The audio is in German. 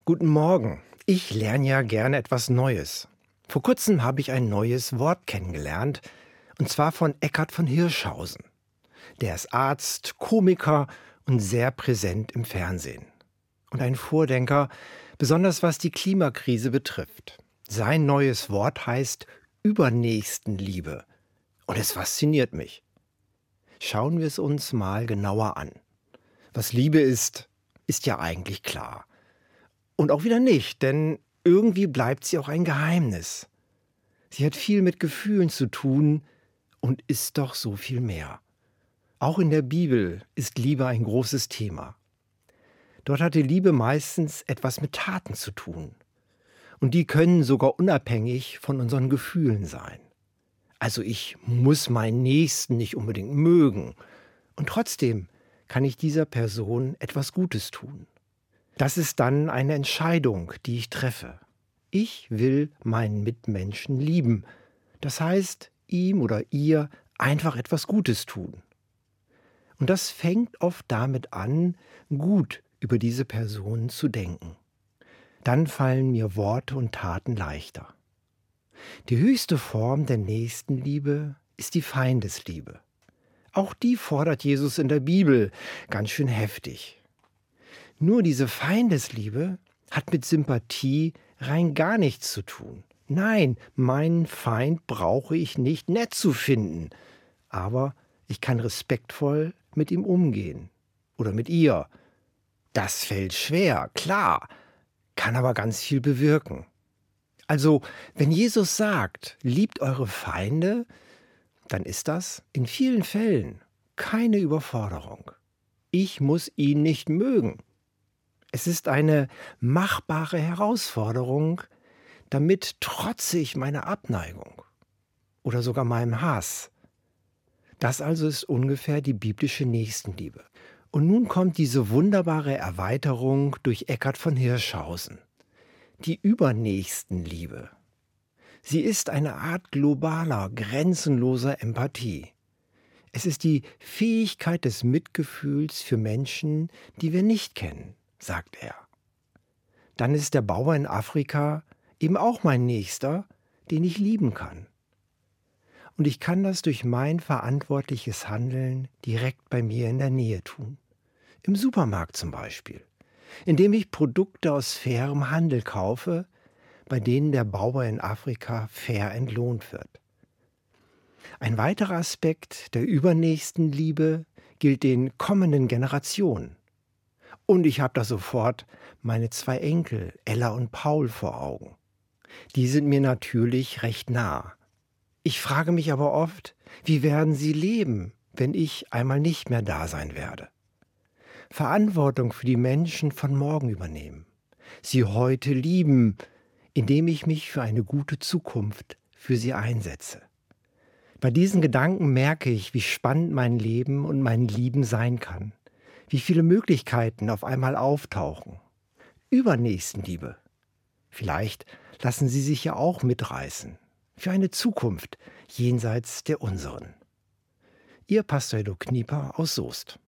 Guten Morgen. Ich lerne ja gerne etwas Neues. Vor kurzem habe ich ein neues Wort kennengelernt, und zwar von Eckhard von Hirschhausen. Der ist Arzt, Komiker und sehr präsent im Fernsehen. Und ein Vordenker, besonders was die Klimakrise betrifft. Sein neues Wort heißt Übernächstenliebe. Und es fasziniert mich. Schauen wir es uns mal genauer an. Was Liebe ist, ist ja eigentlich klar. Und auch wieder nicht, denn irgendwie bleibt sie auch ein Geheimnis. Sie hat viel mit Gefühlen zu tun und ist doch so viel mehr. Auch in der Bibel ist Liebe ein großes Thema. Dort hat die Liebe meistens etwas mit Taten zu tun. Und die können sogar unabhängig von unseren Gefühlen sein. Also ich muss meinen Nächsten nicht unbedingt mögen. Und trotzdem kann ich dieser Person etwas Gutes tun. Das ist dann eine Entscheidung, die ich treffe. Ich will meinen Mitmenschen lieben. Das heißt, ihm oder ihr einfach etwas Gutes tun. Und das fängt oft damit an, gut über diese Person zu denken. Dann fallen mir Worte und Taten leichter. Die höchste Form der Nächstenliebe ist die Feindesliebe. Auch die fordert Jesus in der Bibel ganz schön heftig. Nur diese Feindesliebe hat mit Sympathie rein gar nichts zu tun. Nein, meinen Feind brauche ich nicht nett zu finden, aber ich kann respektvoll mit ihm umgehen oder mit ihr. Das fällt schwer, klar, kann aber ganz viel bewirken. Also, wenn Jesus sagt, liebt eure Feinde, dann ist das in vielen Fällen keine Überforderung. Ich muss ihn nicht mögen. Es ist eine machbare Herausforderung, damit trotze ich meiner Abneigung oder sogar meinem Hass. Das also ist ungefähr die biblische Nächstenliebe. Und nun kommt diese wunderbare Erweiterung durch Eckhard von Hirschhausen. Die Übernächstenliebe. Sie ist eine Art globaler, grenzenloser Empathie. Es ist die Fähigkeit des Mitgefühls für Menschen, die wir nicht kennen, sagt er. Dann ist der Bauer in Afrika eben auch mein Nächster, den ich lieben kann. Und ich kann das durch mein verantwortliches Handeln direkt bei mir in der Nähe tun. Im Supermarkt zum Beispiel, indem ich Produkte aus fairem Handel kaufe, bei denen der Bauer in Afrika fair entlohnt wird. Ein weiterer Aspekt der Übernächstenliebe gilt den kommenden Generationen. Und ich habe da sofort meine 2 Enkel, Ella und Paul, vor Augen. Die sind mir natürlich recht nah. Ich frage mich aber oft, wie werden sie leben, wenn ich einmal nicht mehr da sein werde? Verantwortung für die Menschen von morgen übernehmen. Sie heute lieben, indem ich mich für eine gute Zukunft für sie einsetze. Bei diesen Gedanken merke ich, wie spannend mein Leben und mein Lieben sein kann. Wie viele Möglichkeiten auf einmal auftauchen. Übernächstenliebe. Vielleicht lassen Sie sich ja auch mitreißen. Für eine Zukunft jenseits der unseren. Ihr Pastor Edo Knieper aus Soest.